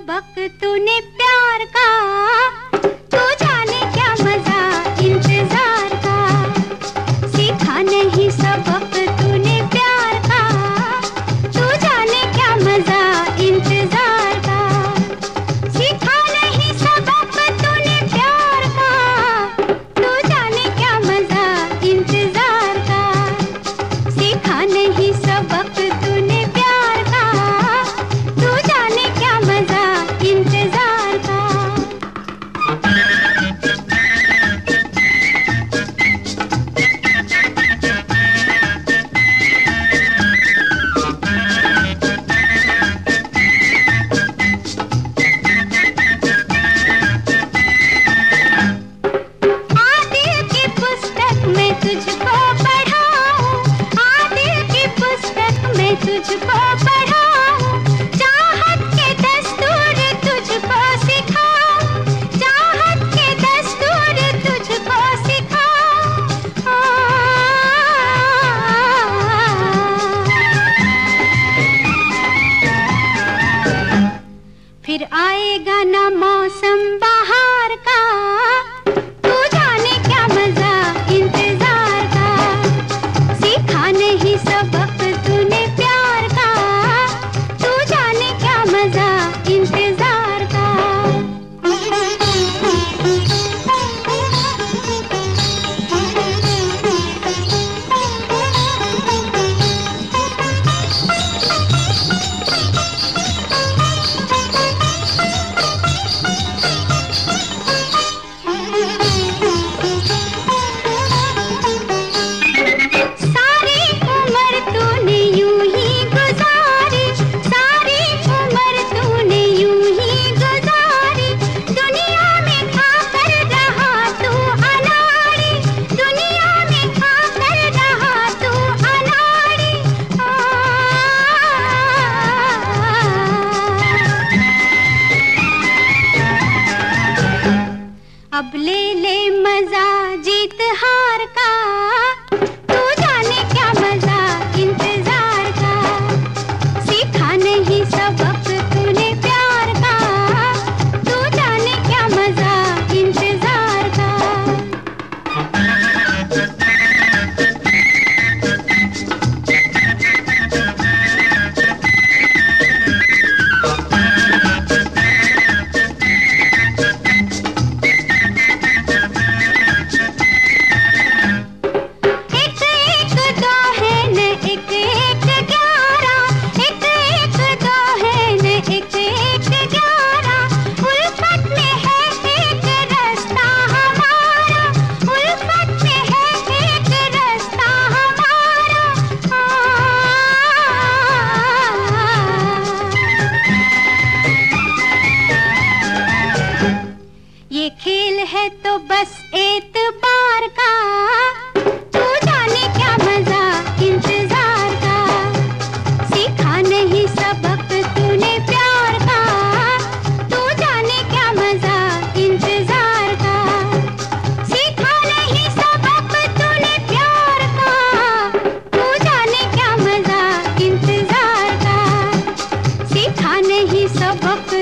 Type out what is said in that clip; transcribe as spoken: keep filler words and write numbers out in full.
सबक तूने प्यार का, तू जाने क्या मजा इंतजार का। सीखा नहीं सबक तूने प्यार का, तू जाने क्या मजा इंतजार का। सीखा नहीं सबक तूने प्यार का, तू जाने क्या मजा इंतजार का। सीखा नहीं सबक तूने प्यार का, तू जाने क्या मजा इंतजार का। आदिल की पुस्तक में तुझको पढ़ाऊं, आदिल की पुस्तक में तुझको पढ़ाऊं। चाहत के दस्तूर तुझको सिखाऊं, चाहत के दस्तूर तुझको सिखाऊं। फिर आएगा ना मौसम बहार का, तू जाने क्या मजा इंतजार का। सीखा नहीं सबक तूने प्यार का, तू जाने क्या मजा इंतजार का। सारी उम्र तूने यूं ही गुजारी, सारी उम्र तूने यूं ही गुजारी। दुनिया में खाकर रहा तू अनाड़ी, दुनिया में खाकर रहा तू अनाड़ी। अब ले ले मजा जीत हार का, तू जाने क्या मजा इंतजार का। सीखा नहीं सबक तूने प्यार का, तू जाने क्या मजा इंतजार का। एक एक दो है न एक एक ग्यारह, एक एक दो है न एक एक ग्यारह। उल्फत में है एक रास्ता हमारा, उल्फत में है एक रास्ता हमारा। ये खेल है तो बस एतबार का, तू जाने क्या मजा इंतजार का। सीखा नहीं सबक तूने प्यार का, तू जाने क्या मजा इंतजार का। सीखा नहीं सबक तूने प्यार का, तू जाने क्या मजा इंतजार का। सीखा नहीं सबक